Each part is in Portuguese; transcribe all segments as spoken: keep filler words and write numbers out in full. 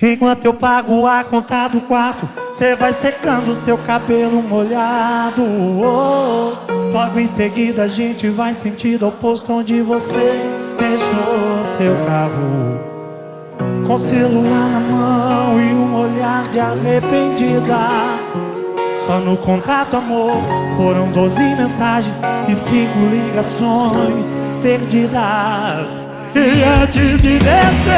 Enquanto eu pago a conta do quarto, cê vai secando seu cabelo molhado. Oh, logo em seguida a gente vai sentido oposto onde você deixou seu carro, com o celular na mão e um olhar de arrependida. Só no contato, amor, foram doze mensagens e cinco ligações perdidas. E antes de descer,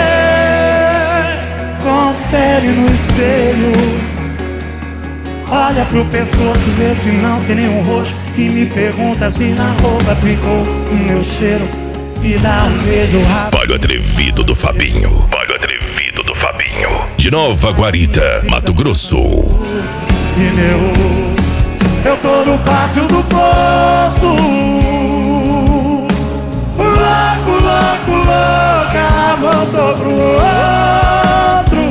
confere no espelho, olha pro pescoço, vê se não tem nenhum roxo, e me pergunta se na roupa ficou o meu cheiro, e dá um beijo rápido. Palho Atrevido do Fabinho. Palho Atrevido do Fabinho. De Nova Guarita, Mato Grosso. E meu, eu tô no pátio do posto, louco, louco, louco, ela voltou pro outro.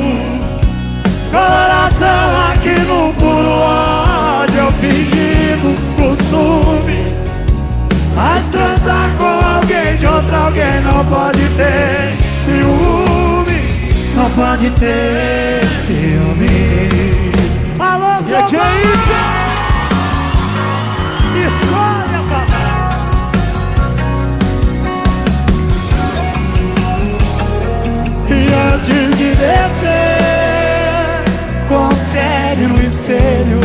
Coração aqui no puro ódio, eu fingindo costume, mas transar com alguém de outro alguém não pode ter ciúme, não pode ter ciúme. Alô, seu que é isso? Escolha, papai. E antes de descer, confere no espelho,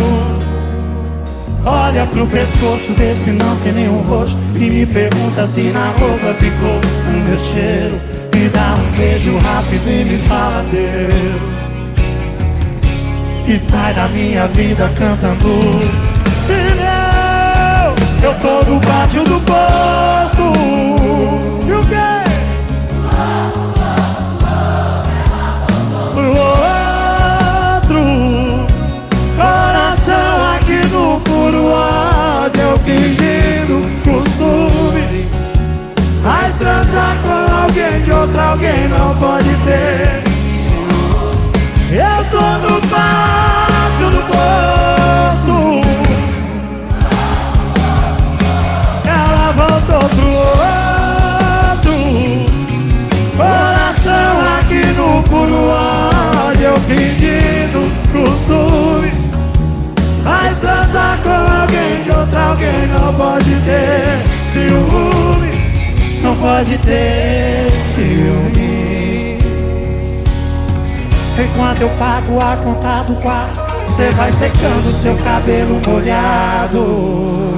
olha pro pescoço, vê se não tem nenhum roxo, e me pergunta se na roupa ficou o meu cheiro, me dá um beijo rápido e me fala Deus, e sai da minha vida cantando. E eu, eu tô no pátio do posto, e o quê? Pro outro, coração aqui no puro ódio, eu fingindo costume, mas transar com alguém de outro alguém não pode ter. Eu tô no pátio do posto, ela voltou pro outro. Coração aqui no puro ódio, eu fingindo costume, mas transar com alguém de outro alguém não pode ter ciúme, não pode ter ciúme. Enquanto eu pago a conta do quarto, cê vai secando seu cabelo molhado.